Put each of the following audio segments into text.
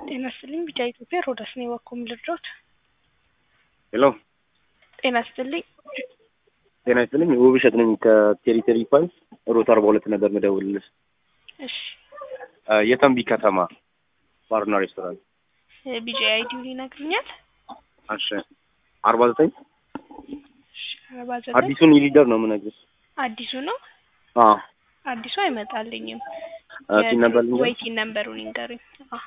ጤና ይስጥልኝ ቢጫ ኢትዮጵያ ሮዳስ ነው የዋኮም ልድሮት ሄሎ ጤና ይስጥልኝ ውብሸት ነኝ ከቴሪቶሪ ፋይቭ ሮት 42 ነበር መደውልልሽ እሺ የተንቢ ከተማ ባርና ሬስቶራንት ቢጫ አይዲው ይነግሩኛል እሺ 49 እሺ 49 አዲሱን ሊደር ነው የምነግርሽ አዲሱ ነው አዲሱ አይመጣልኝም ቲን ነበር ወይቲ ነምበሩን ይንገሩኝ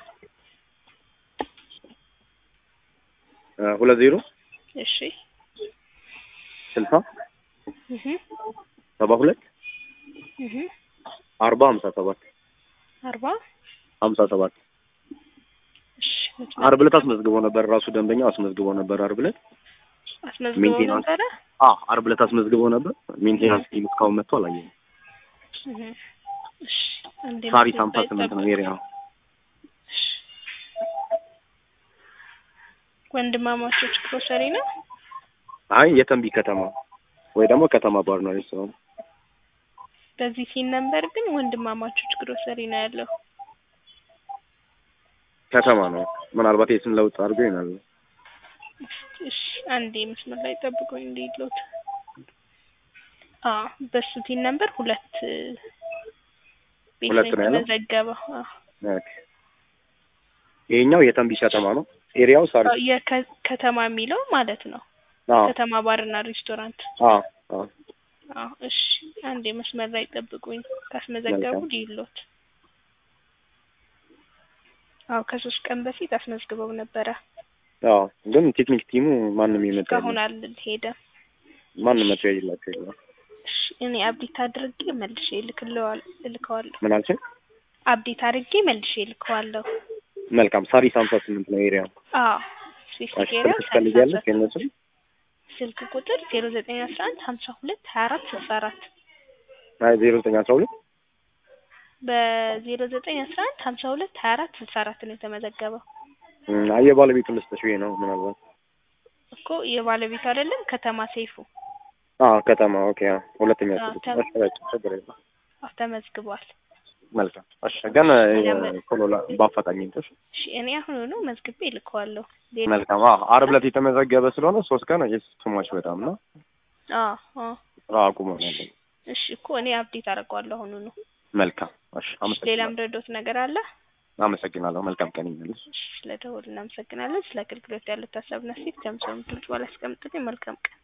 20 እሺ 60 72 40 57 40 57 እሺ ዓርብ ዕለት አስመዝግቦ ነበር ራሱ ደንበኛው አስመዝግቦ ነበር ዓርብ ዕለት ነበር ዓርብ ዕለት አስመዝግቦ ነበር ሜንቴናንስ ቲም እስካሁን መጥቶ አላየንም እሺ አንዴ ሳሪ 58 ነው ኤሪያው ወንድማማቾች ግሮሰሪ ነው አይ የተንቢ ከተማ ወይ ደግሞ ከተማ ባር ነው እሱ በዚህ ሲን ነበር ግን ወንድማማቾች ግሮሰሪ ነው ያለው ከተማ ነው ምናልባት የስም ለውጥ አድርገው ይናል እሺ አንዴ መስመር ላይ ጠብቁኝ እንዲሉት በሱ ሲን ነበር ሁለት ነው ያለው ዘገባ ይሄኛው የተንቢ ከተማ ነው ኤሪያው ሳሪ የከተማ የሚለው ማለት ነው ከተማ ባርና ሬስቶራንት እሺ አንዴ መስመር ላይ ጠብቁኝ ካስመዘገቡ ዲሎት ከ3 ቀን በፊት አስመዝግበው ነበር ግን ቴክኒክ ቲሙ ማንንም ይመጣ አሁን አልሄደም ማንንም መጥቶ ይላችሁ እኔ አፕዴት አድርጌ መልሼ ልከዋለሁ ምን አልሽ አፕዴት አድርጌ መልሼ ልከዋለሁ መልካም ሳሪ 58 ነው ኤሪያው ስልክ ቁጥር 0911 52 24 64 0912 በ0911 52 24 64 ነው የተመዘገበው የባለቤቱን ልስጥሽ ነው ምናልባት እኮ የባለቤቱ አይደለም ከተማ ሰይፉ ከተማ ኦኬ ሁለተኛ ተመዝግቧል መልካም እሺ ግን ኮሎላ ባፋጣኝ እንተሽ እሺ እኔ አሁን ነው መዝግቤ ልከዋለሁ መልካም ዓርብ ዕለት የተመዘገበ ስለሆነ 3 ቀን እየተስማሽ በጣም ነው አቁሞ ነው እሺ እኮ እኔ አፕዴት አደርጋለሁ አሁን ነው መልካም እሺ አመሰግናለሁ ሌላም ረዶት ነገር አለ አመሰግናለሁ መልካም ቀን ይሁንልሽ ስለደወል እናመሰግናለን ስለ አገልግሎት ያለው ታሳብና ሲክ ተምሰም ትልቅ ባላስቀምጥልኝ መልካም ቀን